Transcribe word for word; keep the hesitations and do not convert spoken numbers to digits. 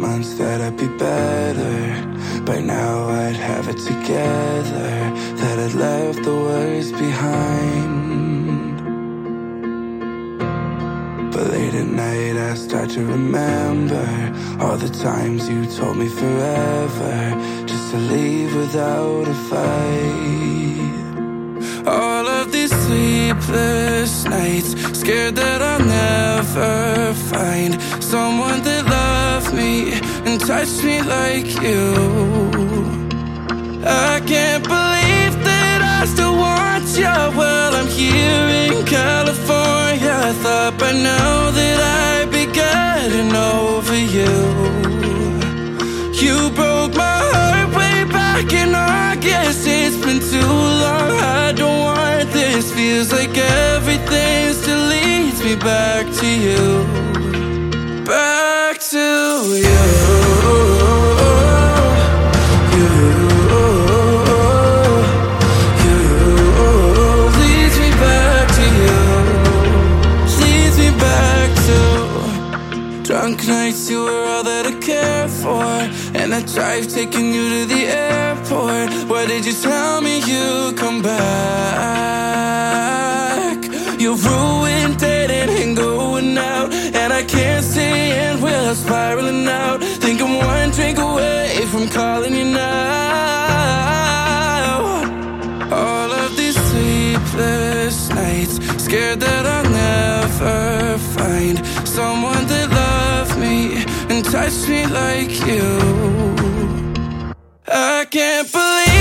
months that I'd be better. By now I'd have it together, that I'd left the worst behind. But late at night I start to remember all the times you told me forever, just to leave without a fight. All of these sleepless nights, scared that I'll never find someone that loved me and touched me like you. I can't believe that I still want you. Well, I'm here in California. I thought by now that I'd be getting over you. You broke my heart way back in August. It's been too long, I don't want this. Feels like everything still leads me back to you. Back to you. Drunk nights, you were all that I cared for, and I drive taking you to the airport. Why did you tell me you'd come back? You're ruined, dating and going out, and I can't see and we're spiraling out. Think I'm one drink away from calling you now. All of these sleepless nights, scared that I'll never find someone that loves me and touch me like you. I can't believe